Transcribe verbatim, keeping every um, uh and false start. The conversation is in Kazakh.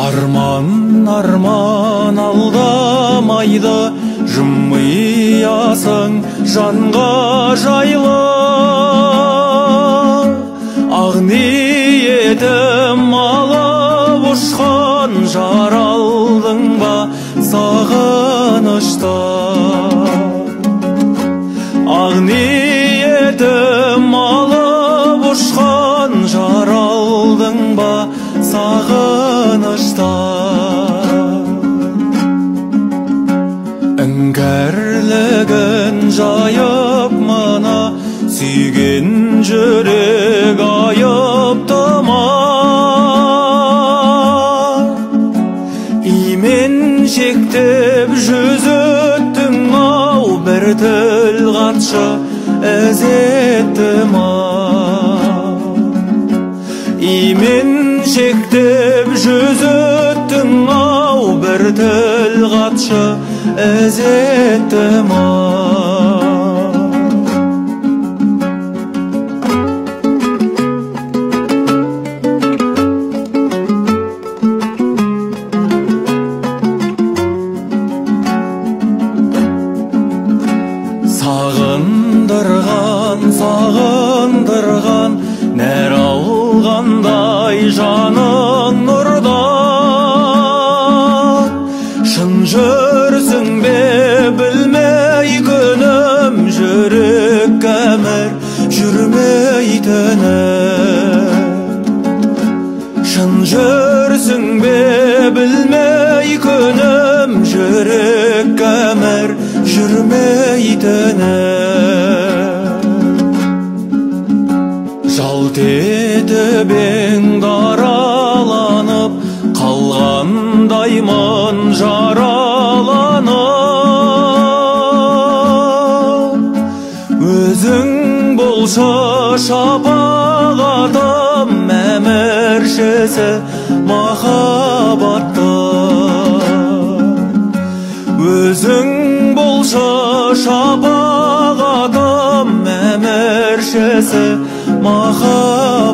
Арман, арман алдамайды, жымиясың жанға жайлы. Ақ ниетім алып ұшқан, жаралдың ба сағынышта. Ақ ниетім алып ұшқан, жаралдың ба сағынышта. Іңкәрлігін жайып мына сүйген жүрек айыптыма. Именшектеп жүз өттің ау, бір тіл қатшы ізеттіма. Именшектеп жүз өттің ау, бір тіл қатшы ізеттіма. Сағындырған, сағындырған, нәр алғандай жаның нұрдан. Шын жүрсің бе білмей күнім, жүрек кәмір жүрмейтінім. Шын жүрсің бе білмей күнім, жүрек кәмір жүрмейтінім. Жалт етіп ең дараланып, қалғандаймын жараланып. Өзің болшы шапағатым, әміршісі махаббаттым. Өзің болшы шапағатым, әміршісі махаббаттым.